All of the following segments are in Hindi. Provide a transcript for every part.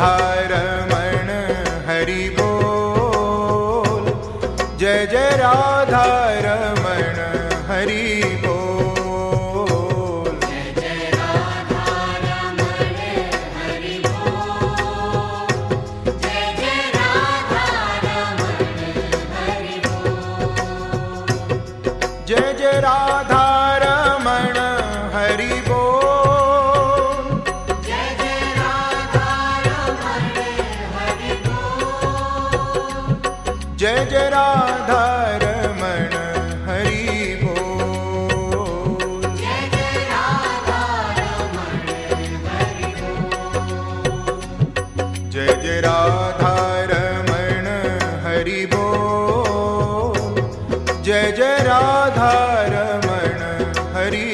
राधारमण हरि बोल, जय जय राधारमण हरि बोल, जय जय राधारमण हरि बोल, जय जय राधारमण हरि बोल, जय जय राधारमण हरि बोल, जय जय राधारमण हरि बोल, जय जय राधारमण हरि बोल, जय जय राधारमण हरि बोल, जय जय राधारमण हरि बोल, जय जय राधारमण हरि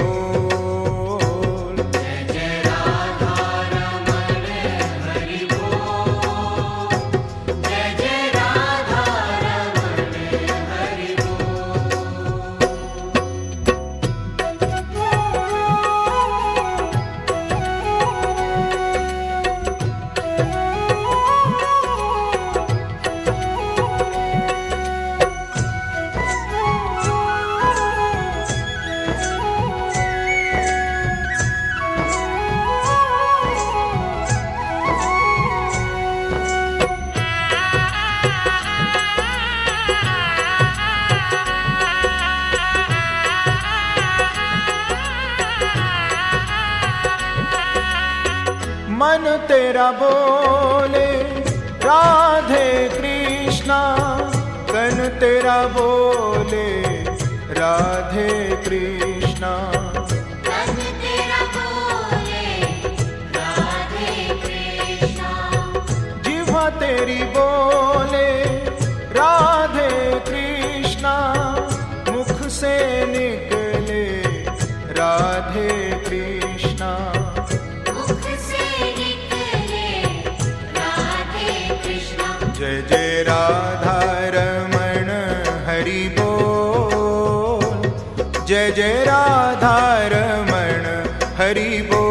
बोल, जय जय राधारमण हरि बोल, जय जय राधारमण हरि मन तेरा बोले राधे कृष्णा, तन तेरा बोले राधे कृष्णा, तन तेरा बोले राधे कृष्णा, जिह्वा तेरी बोले राधे कृष्णा, मुख से निकले राधे कृष्णा, मुख से निकले राधे कृष्णा, जय जय राधारमण हरि बोल, जय जय राधारमण हरि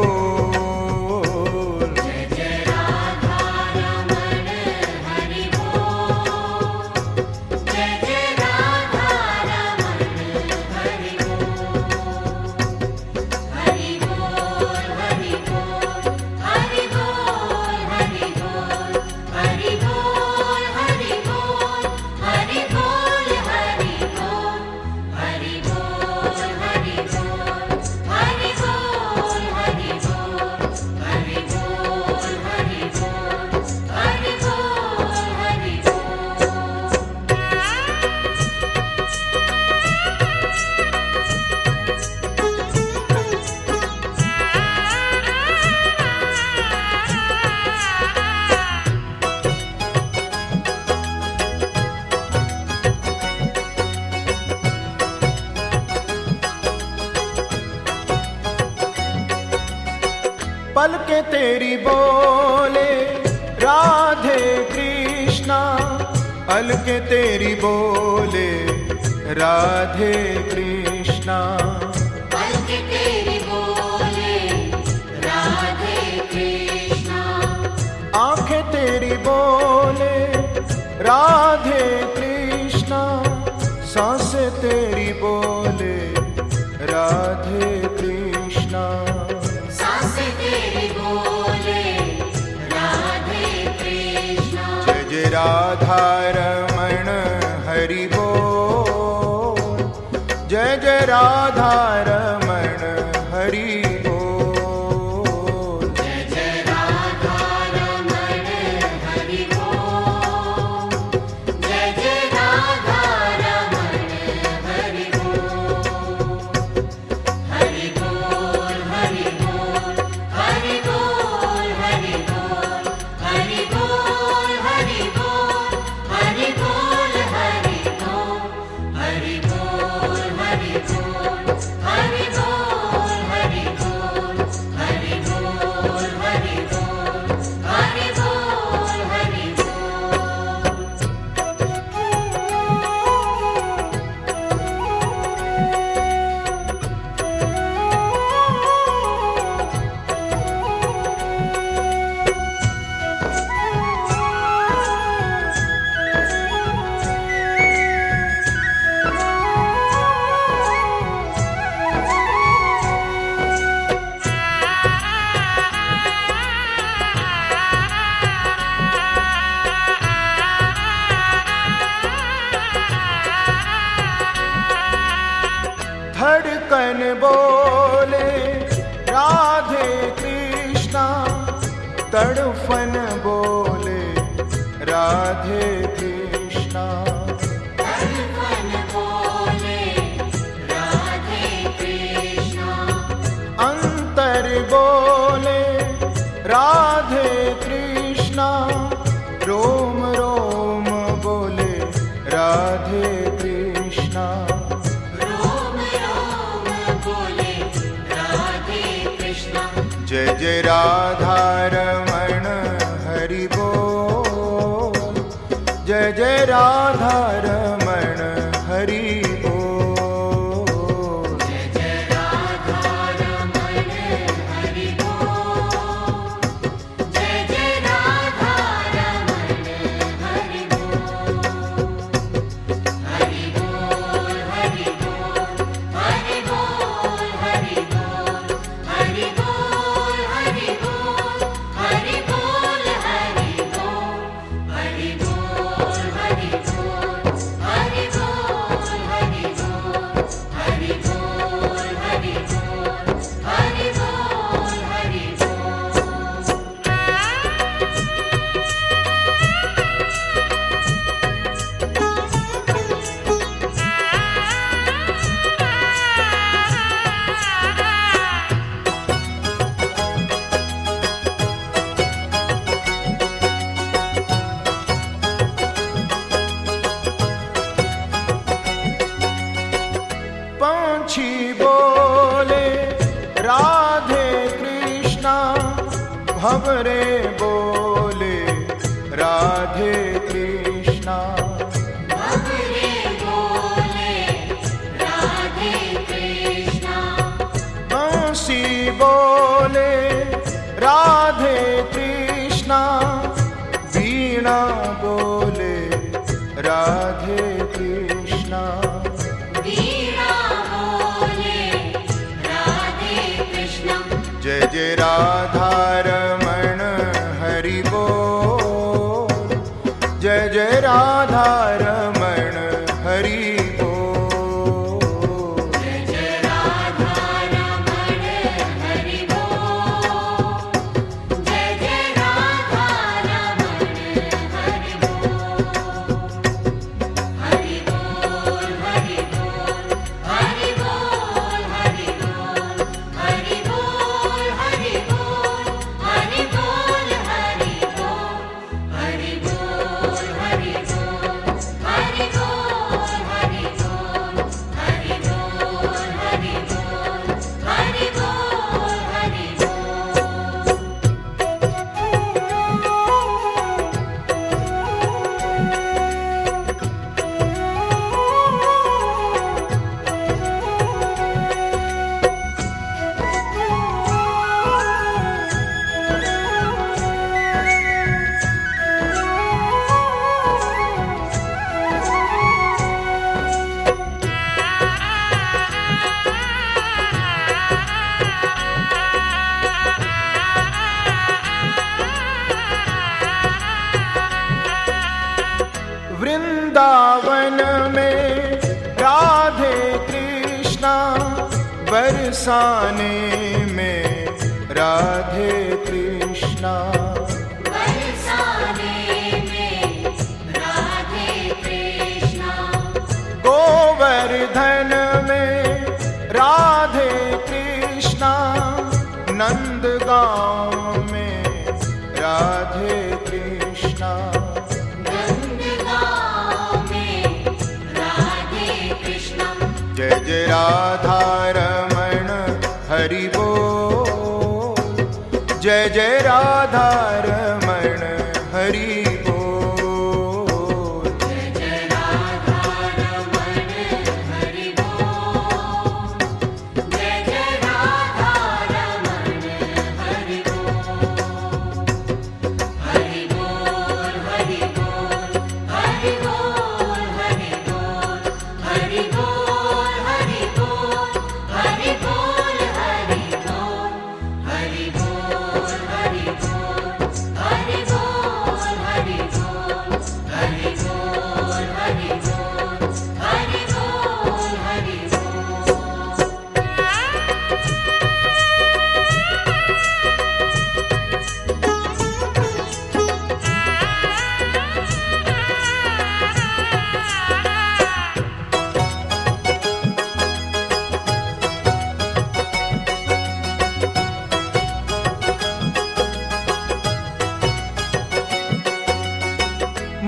बोल, जय जय राधारमण हरि बोल, जय जय राधारमण हरि बोल, हरि बोल हरि बोल, हरि बोल हरि बोल, हरि बोल हरि बोल, हरि बोल हरि बोल, हरि बोल हरि बोल, हरि बोल हरि बोल, हरि बोल हरि बोल, हरि बोल हरि पलके तेरी बोले राधे कृष्णा, पलके तेरी बोले राधे कृष्णा, पलके तेरी बोले राधे कृष्णा, आंखें तेरी बोले राधे कृष्णा, सांसें तेरी बोले राधे कृष्णा, सांसें तेरी बोले राधे कृष्णा, जय जय राधारमण हरि बोल, जय जय राधारमण हरि बोल, जय जय राधारमण हरि बोल, जय जय राधारमण हरि बोल, हरि बोल हरि बोल, हरि बोल हरि बोल, हरि बोल हरि बोल, हरि तड़फन बोले राधे कृष्णा, तड़फन बोले राधे कृष्णा, तड़फन बोले राधे कृष्णा, अंतर बोले राधे कृष्णा, रोम रोम बोले राधे कृष्णा, रोम रोम बोले राधे कृष्णा। जय जय राधा रमण हरि बोल, जय जय राधा रमण हरि बोल, जय जय राधा रमण हरि बोल, जय जय राधा रमण हरि बोल, हरि बोल हरि बोल हरि बोल हरि बोल हरि बोल हरि बोल हरि बोल हरि बोल हरि बोल हरि बोल हरि बोल हरि बोल हरि बोल हरि बोल हरि बोल हरि पंछी बोले राधे कृष्णा, भंवरे बोले राधे कृष्णा, भंवरे बोले राधे कृष्णा, बंसी बोले राधे कृष्णा, वीणा बोले राधे कृष्णा, वीणा बोले राधे कृष्णा। जय जय राधा रमण हरि बोल, जय जय राधा रमण हरि बोल, जय जय राधा रमण हरि बोल, जय जय राधा रमण हरि बोल, हरि बोल हरि बोल हरि बोल हरि बोल हरि बोल हरि बोल हरि बोल हरि बोल हरि बोल हरि बोल हरि बोल हरि बोल हरि बोल हरि बोल हरि बोल हरि वृंदावन में राधे कृष्णा, बरसाने में राधे कृष्णा, बरसाने में राधे कृष्णा, गोवर्धन में राधे कृष्णा, नंदगांव में राधे कृष्णा, नंदगांव में राधे कृष्णा। जय जय राधा रमण हरि बोल, जय जय राधा रमण हरि बोल, जय जय राधा रमण हरि बोल, जय जय राधा रमण हरि बोल, हरि बोल हरि बोल हरि बोल हरि बोल हरि बोल हरि बोल हरि बोल हरि बोल हरि बोल हरि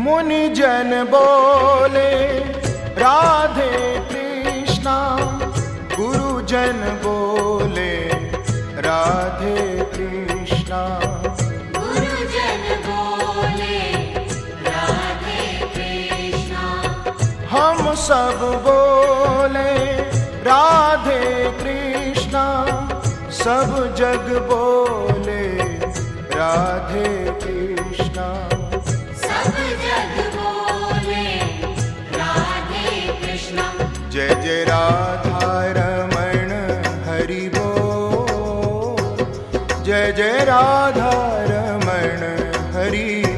मुनि जन बोले राधे कृष्णा, गुरुजन बोले राधे कृष्णा, गुरुजन बोले राधे कृष्णा, हम सब बोले राधे कृष्णा, सब जग बोले राधे कृष्णा, सब जग बोले राधे कृष्णा। जय जय राधा रमण हरि बोल, जय जय राधा रमण हरि